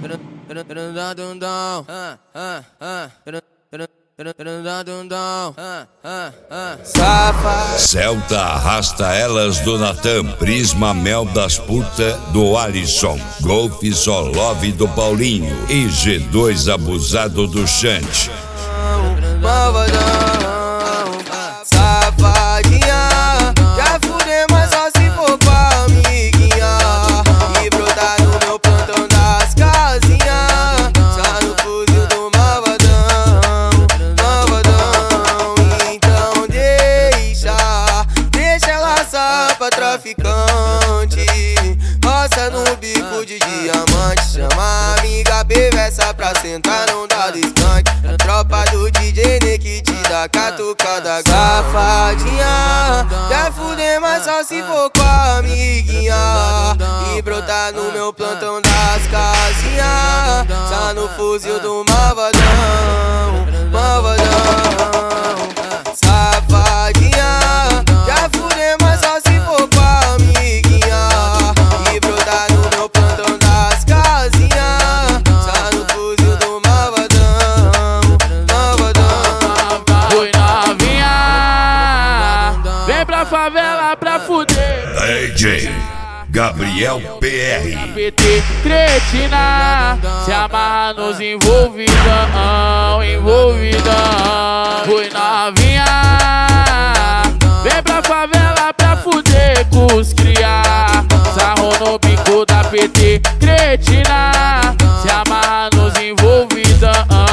Celta arrasta elas do Natan, Prisma Mel das puta do Alisson, Golf só love do Paulinho e G2 abusado do Chante. Safadinha, já fudei, mas só se for com a amiguinha. E brotar no meu plantão das casinhas, só no fuzil do malvadão, malvadão. Então deixa ela só pra traficante. Roça no bico de diamante, chama a amiga perversa pra sentar, não dá descante. A tropa do DJ que te dá catucada. Safadinha, já fudei, mas só se for com a amiguinha. E brotar no meu plantão das casinhas, só no fuzil do malvadão, malvadão. Safadinha, já fudei, mas só se for com a amiguinha. E brotar no meu plantão das casinhas, só no fuzil do malvadão, malvadão. Foi novinha, vem pra favela pra fuder. DJ Gabriel PR. PT cretina, se amarra nos envolvidão, envolvidão. Foi novinha, vem pra favela pra fuder com os cria. Sarro no bico da PT cretina, se amarra nos envolvidão,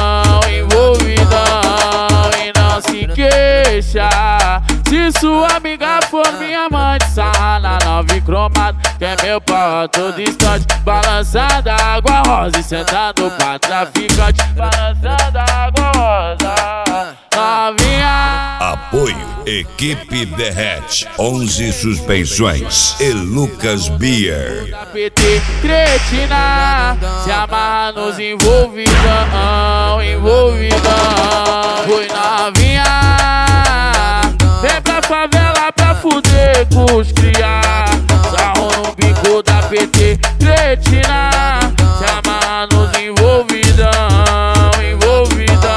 envolvidão. E não se queixa se sua amiga for minha amante. Sarra na 9 cromado, que é meu pau todo distante. Balançando a água rosa e sentando pra traficante. Balançando a água rosa, novinha. Apoio Equipe Derrete, 11 suspensões e Lucas Beer. Da PT cretina, se amarra nos envolvidão, envolvidão. Foi novinha, vem pra favela pra fuder com os cria. Sarro no bico da PT cretina, se amarra nos envolvidão, envolvidão.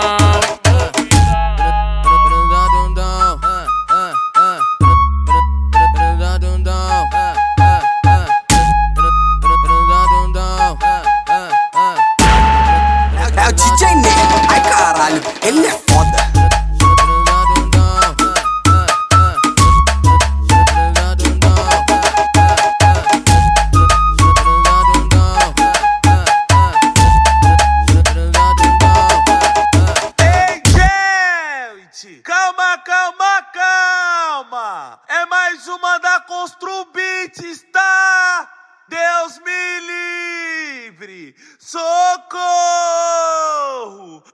É o DJ Nego, ai caralho, ele é foda. Calma, calma, calma. É mais uma da Constru Beats, tá? Deus me livre. Socorro.